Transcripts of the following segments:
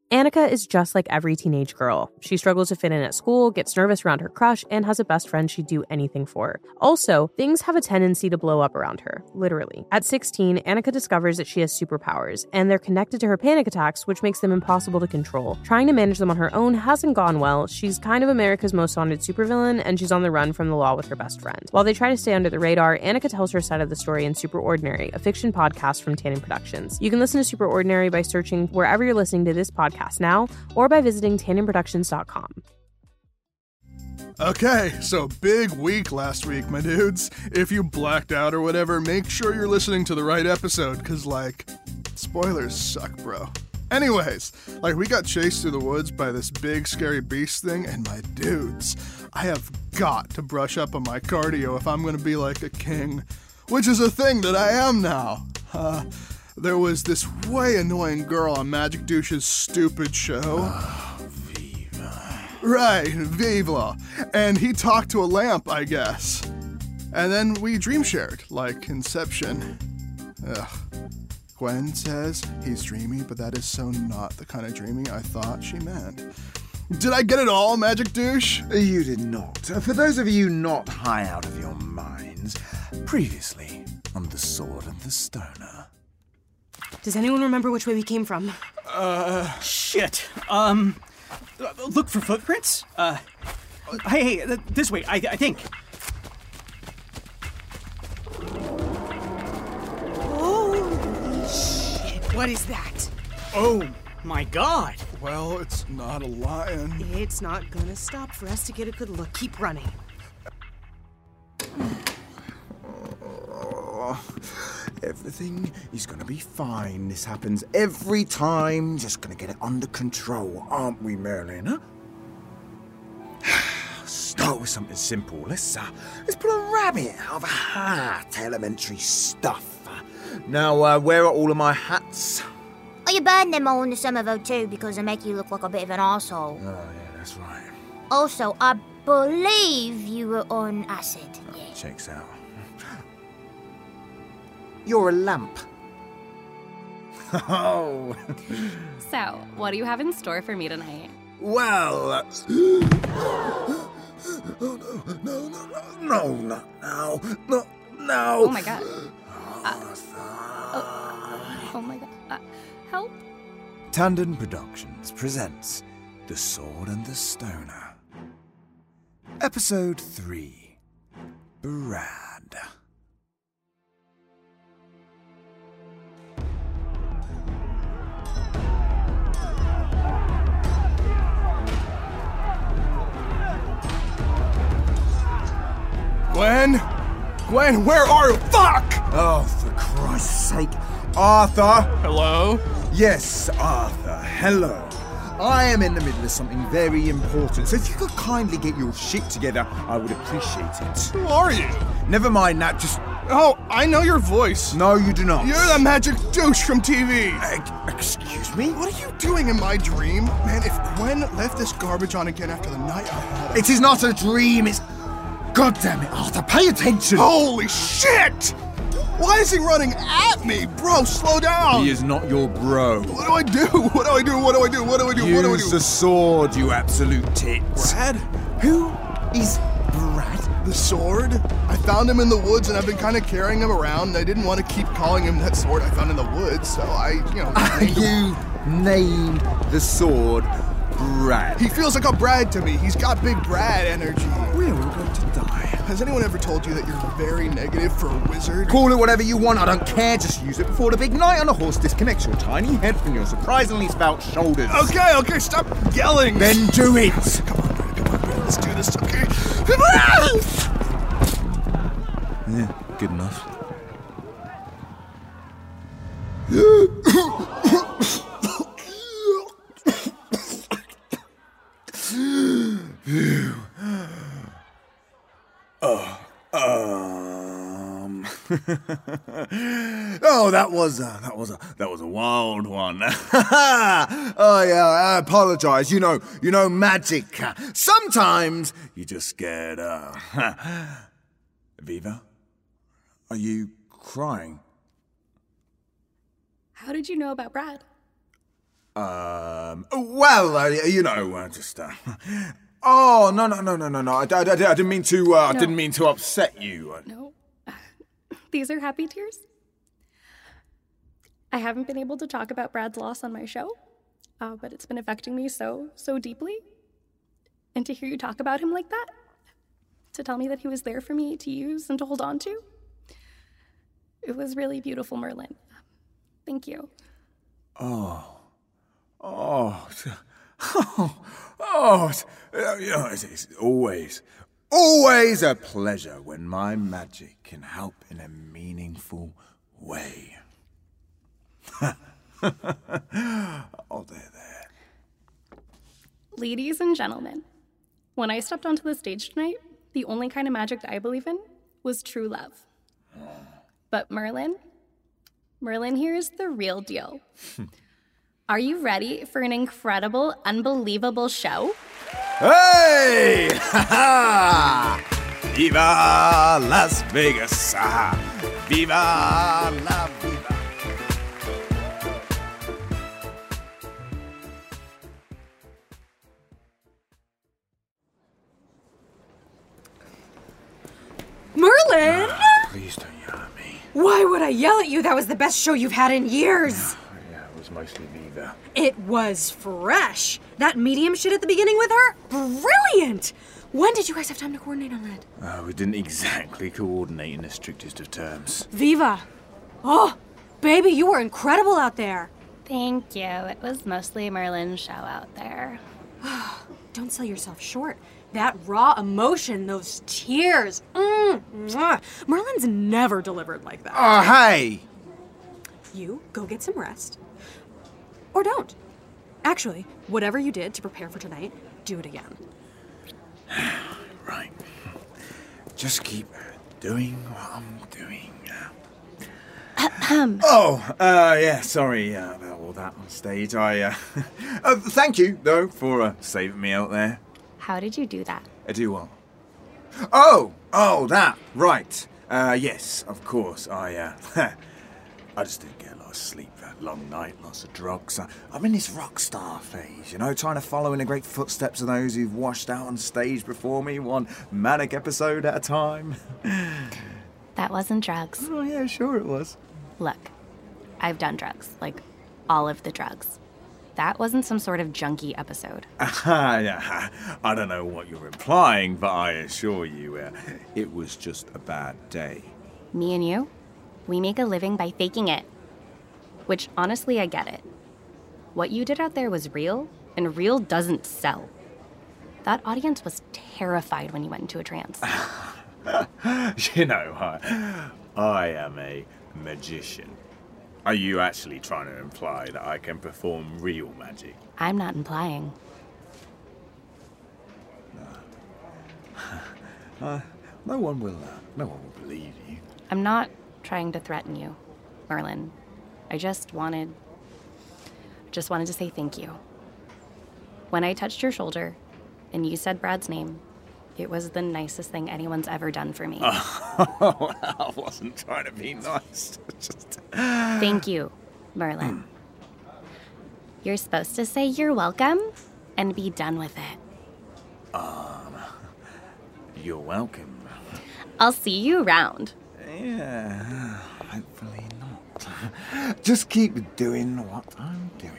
Annika is just like every teenage girl. She struggles to fit in at school, gets nervous around her crush, and has a best friend she'd do anything for. Also, things have a tendency to blow up around her, literally. At 16, Annika discovers that she has superpowers, and they're connected to her panic attacks, which makes them impossible to control. Trying to manage them on her own hasn't gone well. She's kind of America's most wanted supervillain, and she's on the run from the law with her best friend. While they try to stay under the radar, Annika tells her side of the story in Super Ordinary, a fiction podcast from Tannin Productions. You can listen to Super Ordinary by searching wherever you're listening to this podcast now, or by visiting tanninproductions.com. Okay, so big week last week, my dudes. If you blacked out or whatever, make sure you're listening to the right episode, because, spoilers suck, bro. Anyways, we got chased through the woods by this big scary beast thing, and my dudes, I have got to brush up on my cardio if I'm gonna be like a king, which is a thing that I am now. There was this way annoying girl on Magic Douche's stupid show. Viva. Right, Viva. And he talked to a lamp, I guess. And then we dream shared, like Inception. Ugh. Gwen says he's dreamy, but that is so not the kind of dreamy I thought she meant. Did I get it all, Magic Douche? You did not. For those of you not high out of your minds, previously on The Sword and the Stoner. Does anyone remember which way we came from? Shit. Look for footprints? Hey, this way, I think. Holy shit, what is that? Oh, my God. Well, it's not a lion. It's not gonna stop for us to get a good look. Keep running. Everything is gonna be fine. This happens every time. Just gonna get it under control, aren't we, Merlin? Start with something simple. Let's put a rabbit out of a hat. Elementary stuff. Now, where are all of my hats? Oh, you burned them all in the Somerville too because they make you look like a bit of an arsehole. Oh, yeah, that's right. Also, I believe you were on acid. Yeah. Checks out. You're a lamp. Oh. So, what do you have in store for me tonight? Well, oh, no. Oh my God. Oh my God. Help. Tannin Productions presents The Sword and the Stoner. Episode 3. Brad. Gwen, where are you? Fuck! Oh, for Christ's sake. Arthur! Hello? Yes, Arthur, hello. I am in the middle of something very important, so if you could kindly get your shit together, I would appreciate it. Who are you? Never mind that, just... Oh, I know your voice. No, you do not. You're the Magic Douche from TV. Excuse me? What are you doing in my dream? Man, if Gwen left this garbage on again after the night I had... It is not a dream, it's... God damn it, Arthur, pay attention! Holy shit! Why is he running at me? Bro, slow down! He is not your bro. What do I do? What do I do? What do I do? What do I do? Use what do I do? the sword, you absolute tits. Brad? Who is Brad? The sword? I found him in the woods and I've been kind of carrying him around and I didn't want to keep calling him that sword I found in the woods, so You named the sword Brad. He feels like a Brad to me. He's got big Brad energy. We're all going to die. Has anyone ever told you that you're very negative for a wizard? Call it whatever you want, I don't care. Just use it before the big night on the horse disconnects your tiny head from your surprisingly svelte shoulders. Okay, stop yelling. Then do it. Come on, Brad, let's do this, okay? Yeah, good enough. Oh, that was a wild one. Oh yeah, I apologize. You know, magic. Sometimes you just get. Viva, are you crying? How did you know about Brad? Just. Oh, no. I didn't mean to. I didn't mean to upset you. No. These are happy tears. I haven't been able to talk about Brad's loss on my show, but it's been affecting me so deeply. And to hear you talk about him like that, to tell me that he was there for me to use and to hold on to, it was really beautiful, Merlin. Thank you. It's always a pleasure when my magic can help in a meaningful way. Oh, there. Ladies and gentlemen, when I stepped onto the stage tonight, the only kind of magic that I believe in was true love. But Merlin here is the real deal. Are you ready for an incredible, unbelievable show? Hey! Viva Las Vegas! Viva la Viva! Merlin! Please don't yell at me. Why would I yell at you? That was the best show you've had in years. Yeah, it was mostly Viva. It was fresh. That medium shit at the beginning with her? Brilliant! When did you guys have time to coordinate on that? We didn't exactly coordinate in the strictest of terms. Viva! Oh, baby, you were incredible out there. Thank you. It was mostly Merlin's show out there. Don't sell yourself short. That raw emotion, those tears. Mwah. Merlin's never delivered like that. Oh, hey! You go get some rest. Or don't. Actually, whatever you did to prepare for tonight, do it again. Right. Just keep doing what I'm doing. Sorry about all that on stage. Thank you, though, for saving me out there. How did you do that? Do what? Oh, that, right. Yes, of course, I just didn't get a lot of sleep that long night, lots of drugs. I'm in this rock star phase, trying to follow in the great footsteps of those who've washed out on stage before me, one manic episode at a time. That wasn't drugs. Oh, yeah, sure it was. Look, I've done drugs, like all of the drugs. That wasn't some sort of junkie episode. Yeah, I don't know what you're implying, but I assure you, it was just a bad day. Me and you, we make a living by faking it. Which, honestly, I get it. What you did out there was real, and real doesn't sell. That audience was terrified when you went into a trance. I am a magician. Are you actually trying to imply that I can perform real magic? I'm not implying. No one will believe you. I'm not trying to threaten you, Merlin. I just wanted to say thank you. When I touched your shoulder and you said Brad's name, it was the nicest thing anyone's ever done for me. I wasn't trying to be nice. Thank you, Merlin. You're supposed to say you're welcome and be done with it. You're welcome. I'll see you around. Yeah, hopefully not. Just keep doing what I'm doing.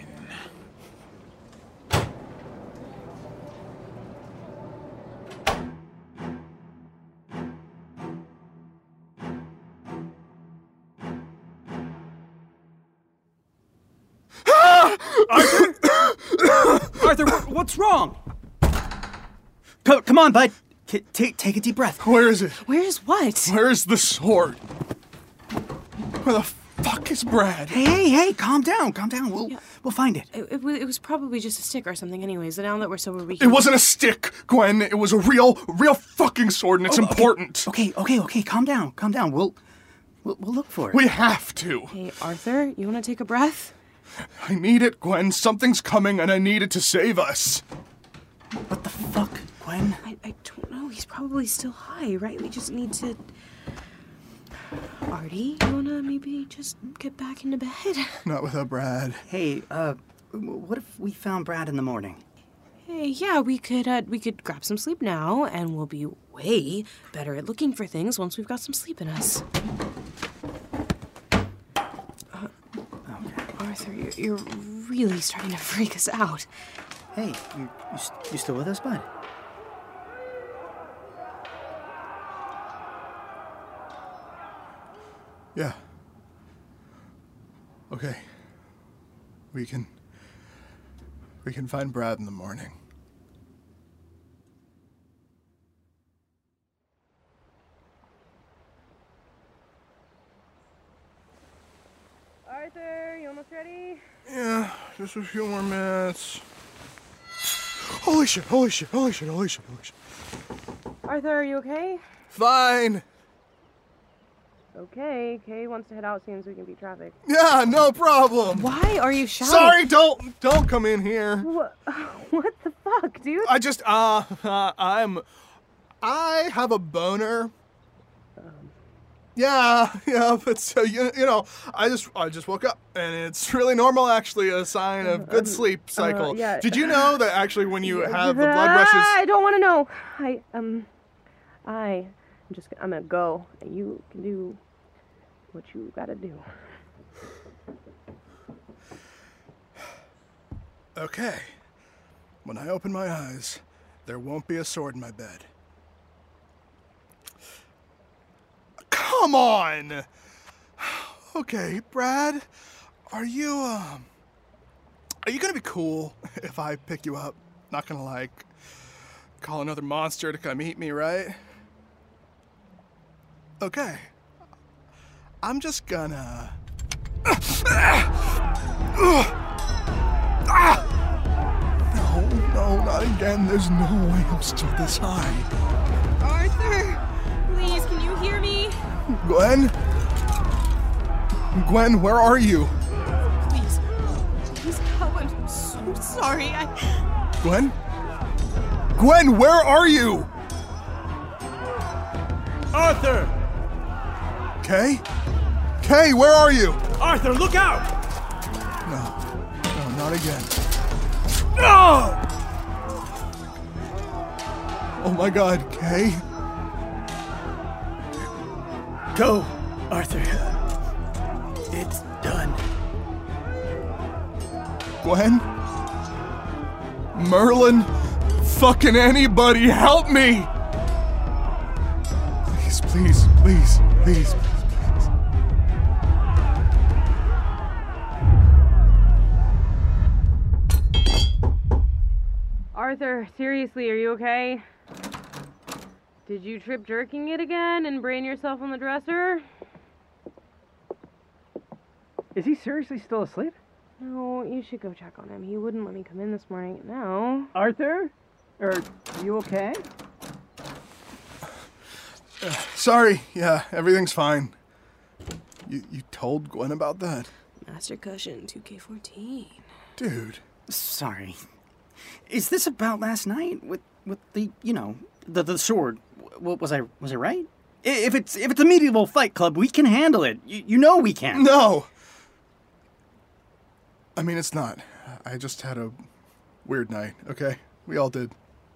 Arthur, what's wrong? Come on, bud. Take a deep breath. Where is it? Where's what? Where's the sword? Where the fuck is Brad? Hey, calm down. We'll find it. It was probably just a stick or something anyways. Now that we're sober, we It wasn't a stick, Gwen. It was a real fucking sword, and it's important. Okay, calm down. We'll look for it. We have to. Hey, Arthur, you want to take a breath? I need it, Gwen. Something's coming, and I need it to save us. What the fuck, Gwen? I don't know. He's probably still high, right? We just need to... Artie, you want to maybe just get back into bed? Not without Brad. Hey, what if we found Brad in the morning? Hey, yeah, we could grab some sleep now, and we'll be way better at looking for things once we've got some sleep in us. Arthur, you're really starting to freak us out. Hey, you still with us, bud? Yeah. Okay. We can find Brad in the morning. Arthur, you almost ready? Yeah, just a few more minutes. Holy shit, holy shit, holy shit, holy shit, holy shit. Arthur, are you okay? Fine. Okay, Kay wants to head out soon so we can beat traffic. Yeah, no problem. Why are you shouting? Sorry, don't come in here. What the fuck, dude? I just, I have a boner. Yeah, but so, you know, I just woke up, and it's really normal, actually, a sign of good sleep cycle. Yeah. Did you know that actually when you have the blood rushes... I don't want to know. I'm gonna go, and you can do what you gotta do. Okay. When I open my eyes, there won't be a sword in my bed. Come on! Okay, Brad, are you gonna be cool if I pick you up? Not gonna, call another monster to come eat me, right? Okay. I'm just gonna... No, not again. There's no way I'm still this high. Arthur, please, can you hear me? Gwen? Gwen, where are you? Please help. I'm so sorry. Gwen? Gwen, where are you? Arthur! Kay? Kay, where are you? Arthur, look out! No, not again. No! Oh my God, Kay? Go, Arthur. It's done. Gwen? Merlin? Fucking anybody, help me! Please. Arthur, seriously, are you okay? Did you trip jerking it again and brain yourself on the dresser? Is he seriously still asleep? No, you should go check on him. He wouldn't let me come in this morning. No. Arthur? Are you okay? Sorry, yeah, everything's fine. You told Gwen about that? Master Cushion, 2K14. Dude. Sorry. Is this about last night with the, the sword? Was I right? If it's a medieval fight club, we can handle it. You know we can. No! I mean, it's not. I just had a weird night, okay? We all did.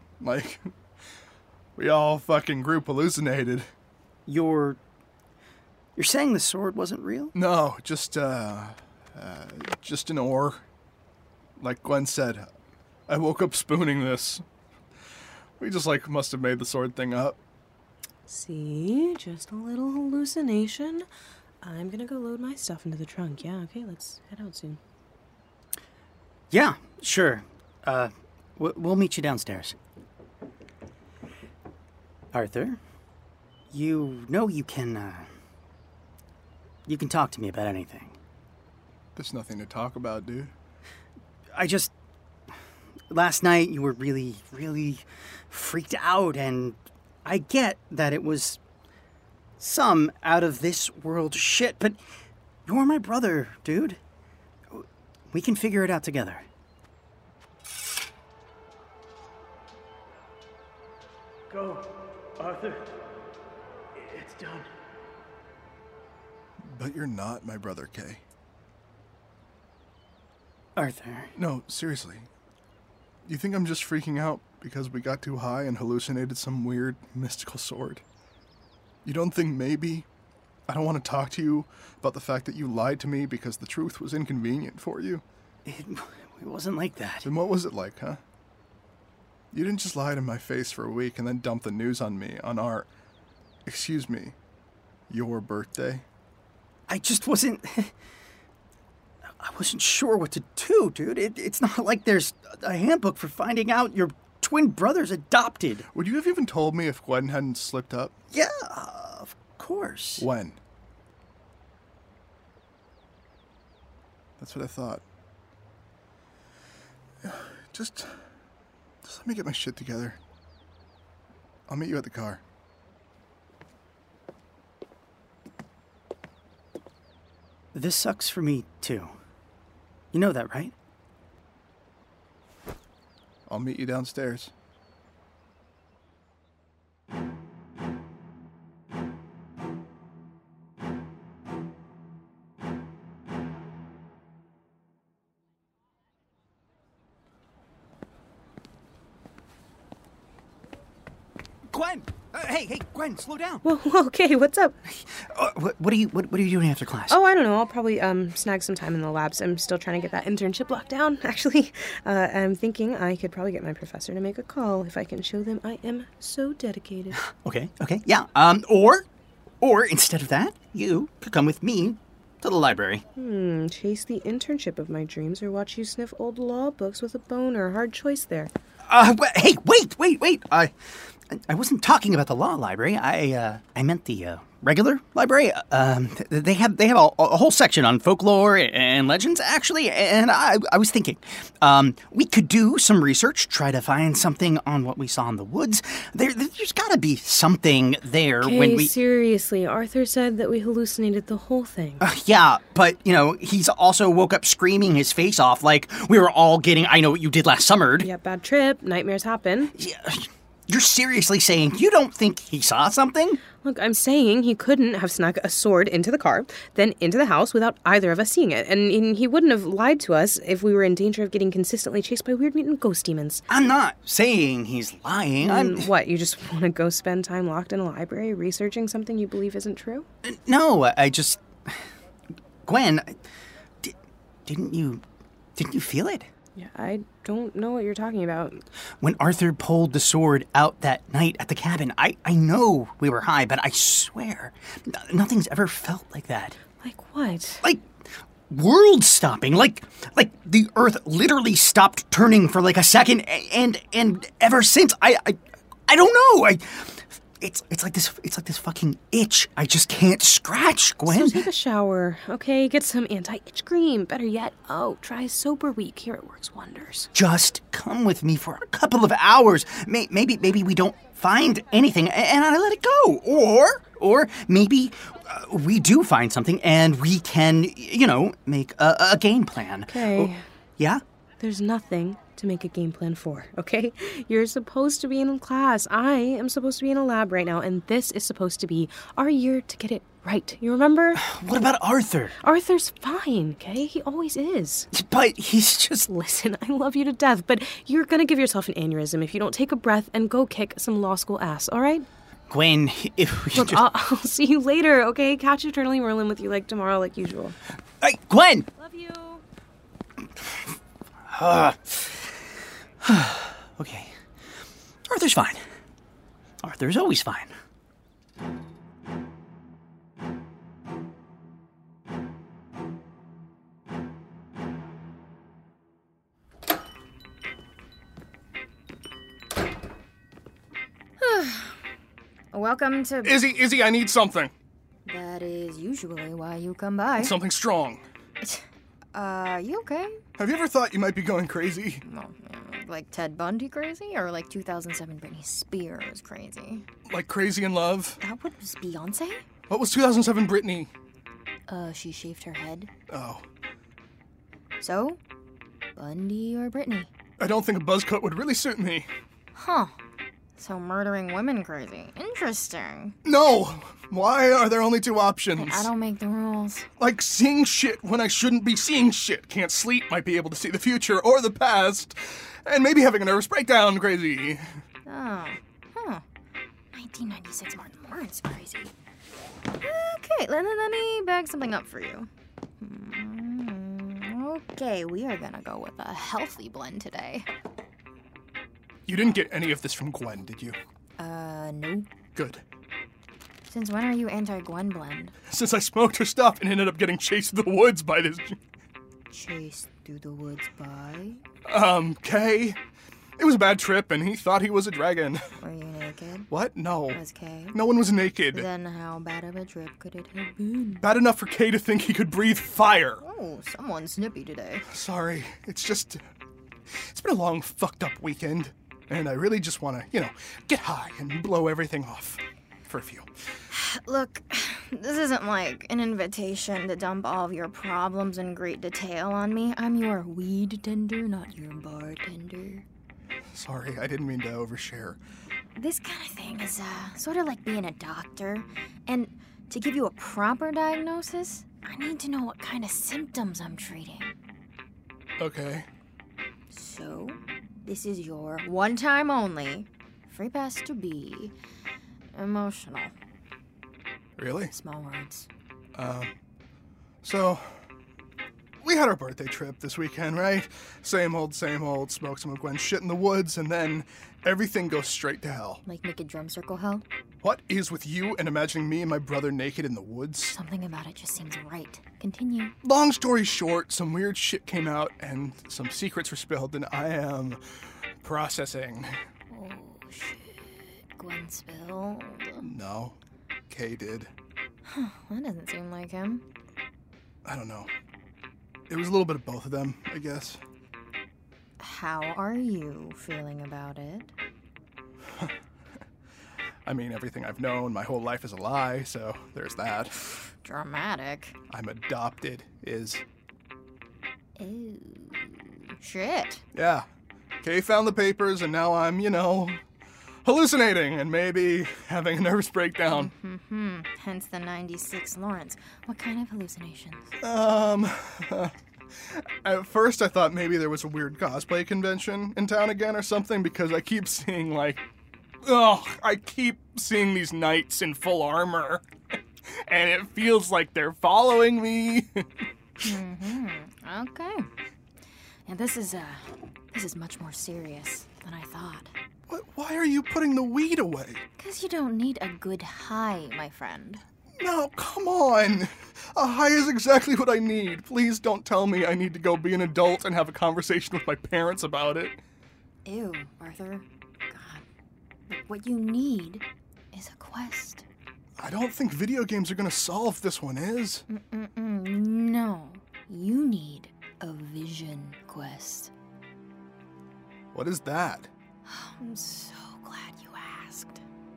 We all fucking group hallucinated. You're saying the sword wasn't real? No, just an ore. Like Gwen said, I woke up spooning this. We just, must have made the sword thing up. See? Just a little hallucination. I'm gonna go load my stuff into the trunk. Yeah, okay, let's head out soon. Yeah, sure. We'll meet you downstairs. Arthur, you know you can talk to me about anything. There's nothing to talk about, dude. Last night you were really, really freaked out, and I get that it was some out of this world shit, but you're my brother, dude. We can figure it out together. Go, Arthur. It's done. But you're not my brother, Kay. Arthur. No, seriously. You think I'm just freaking out because we got too high and hallucinated some weird, mystical sword? You don't think maybe I don't want to talk to you about the fact that you lied to me because the truth was inconvenient for you? It wasn't like that. Then what was it like, huh? You didn't just lie to my face for a week and then dump the news on me on our... Excuse me, your birthday? I just wasn't... I wasn't sure what to do, dude. It's not like there's a handbook for finding out your twin brother's adopted. Would you have even told me if Gwen hadn't slipped up? Yeah, of course. When? That's what I thought. Just let me get my shit together. I'll meet you at the car. This sucks for me, too. You know that, right? I'll meet you downstairs. Gwen! Hey, Gwen, slow down. Well, okay, what's up? What are you doing after class? Oh, I don't know. I'll probably snag some time in the labs. I'm still trying to get that internship locked down, actually. I'm thinking I could probably get my professor to make a call if I can show them I am so dedicated. Okay, yeah. Or instead of that, you could come with me to the library. Chase the internship of my dreams or watch you sniff old law books with a boner. Hard choice there. Hey, wait. I wasn't talking about the law library. I meant the regular library. They have a whole section on folklore and legends, actually. And I was thinking, we could do some research, try to find something on what we saw in the woods. There's got to be something there when we. Seriously, Arthur said that we hallucinated the whole thing. Yeah, but he's also woke up screaming his face off like we were all getting. I know what you did last summer. Yeah, bad trip. Nightmares happen. Yeah. You're seriously saying you don't think he saw something? Look, I'm saying he couldn't have snuck a sword into the car, then into the house without either of us seeing it. And he wouldn't have lied to us if we were in danger of getting consistently chased by weird mutant ghost demons. I'm not saying he's lying. What, you just want to go spend time locked in a library researching something you believe isn't true? No, I just... Gwen, didn't you feel it? Yeah, I don't know what you're talking about. When Arthur pulled the sword out that night at the cabin, I know we were high, but I swear, nothing's ever felt like that. Like what? Like world stopping, like the earth literally stopped turning for like a second, and ever since, I don't know, It's like this fucking itch I just can't scratch, Gwen. So take a shower, okay? Get some anti-itch cream. Better yet, try Sober Week. Here it works wonders. Just come with me for a couple of hours. Maybe we don't find anything and I let it go. Or maybe we do find something and we can, make a game plan. Okay. Yeah? There's nothing to make a game plan for, okay? You're supposed to be in class. I am supposed to be in a lab right now, and this is supposed to be our year to get it right. You remember? What about Arthur? Arthur's fine, okay? He always is. But he's just... Listen, I love you to death, but you're gonna give yourself an aneurysm if you don't take a breath and go kick some law school ass, all right? Gwen, if we Look, just... I'll see you later, okay? Catch Eternally Merlin with you like tomorrow, like usual. Hey, Gwen! Love you. Okay. Arthur's fine. Arthur's always fine. Welcome to... Izzy, I need something. That is usually why you come by. Something strong. You okay? Have you ever thought you might be going crazy? No, like Ted Bundy crazy? Or like 2007 Britney Spears crazy? Like Crazy in Love? That was Beyonce? What was 2007 Britney? She shaved her head. Oh. So? Bundy or Britney? I don't think a buzz cut would really suit me. Huh. So murdering women crazy. Interesting. No! Why are there only two options? I don't make the rules. Like seeing shit when I shouldn't be seeing shit. Can't sleep, might be able to see the future or the past. And maybe having a nervous breakdown crazy. Oh. Huh. 1996 Martin Lawrence crazy. Okay, let me bag something up for you. Okay, we are gonna go with a healthy blend today. You didn't get any of this from Gwen, did you? No. Good. Since when are you anti-Gwen blend? Since I smoked her stuff and ended up getting chased through the woods by this... Chased through the woods by? Kay. It was a bad trip, and he thought he was a dragon. Were you naked? What? No. Was Kay? No one was naked. Then how bad of a trip could it have been? Bad enough for Kay to think he could breathe fire. Oh, someone's snippy today. Sorry. It's just... It's been a long, fucked up weekend. And I really just want to, get high and blow everything off. For a few. Look, this isn't like an invitation to dump all of your problems in great detail on me. I'm your weed tender, not your bartender. Sorry, I didn't mean to overshare. This kind of thing is sort of like being a doctor. And to give you a proper diagnosis, I need to know what kind of symptoms I'm treating. Okay. So, this is your one time only free pass to be emotional. Really? Small words. So, we had our birthday trip this weekend, right? Same old, smoke some of Gwen's shit in the woods, and then everything goes straight to hell. Like make a drum circle hell? What is with you and imagining me and my brother naked in the woods? Something about it just seems right. Continue. Long story short, some weird shit came out, and some secrets were spilled, and I am processing. Oh, shit. Gwen spilled? No. Kay did. That doesn't seem like him. I don't know. It was a little bit of both of them, I guess. How are you feeling about it? I mean, everything I've known my whole life is a lie, so there's that. Dramatic. I'm adopted, is. Ew. Shit. Yeah. Kay found the papers, and now I'm, hallucinating and maybe having a nervous breakdown. Hence the 96 Lawrence. What kind of hallucinations? At first I thought maybe there was a weird cosplay convention in town again or something, because I keep seeing I keep seeing these knights in full armor. And it feels like they're following me. Okay. And this is much more serious than I thought. Why are you putting the weed away? 'Cause you don't need a good high, my friend. No, come on. A high is exactly what I need. Please don't tell me I need to go be an adult and have a conversation with my parents about it. Ew, Arthur. God. What you need is a quest. I don't think video games are gonna solve this one, is? No. You need a vision quest. What is that? I'm so glad you asked.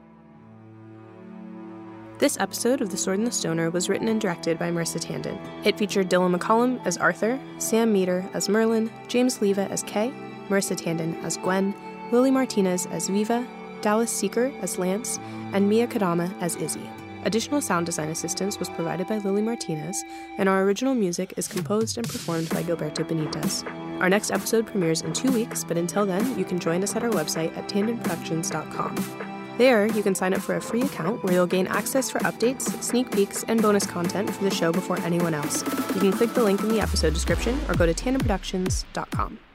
This episode of The Sword and the Stoner was written and directed by Marissa Tandon. It featured Dylan McCollum as Arthur, Sam Meter as Merlin, James Leva as Kay, Marissa Tandon as Gwen, Lily Martinez as Viva, Dallas Seeker as Lance, and Mia Kadama as Izzy. Additional sound design assistance was provided by Lily Martinez, and our original music is composed and performed by Gilberto Benitez. Our next episode premieres in 2 weeks, but until then, you can join us at our website at tandonproductions.com. There, you can sign up for a free account where you'll gain access for updates, sneak peeks, and bonus content for the show before anyone else. You can click the link in the episode description or go to tandonproductions.com.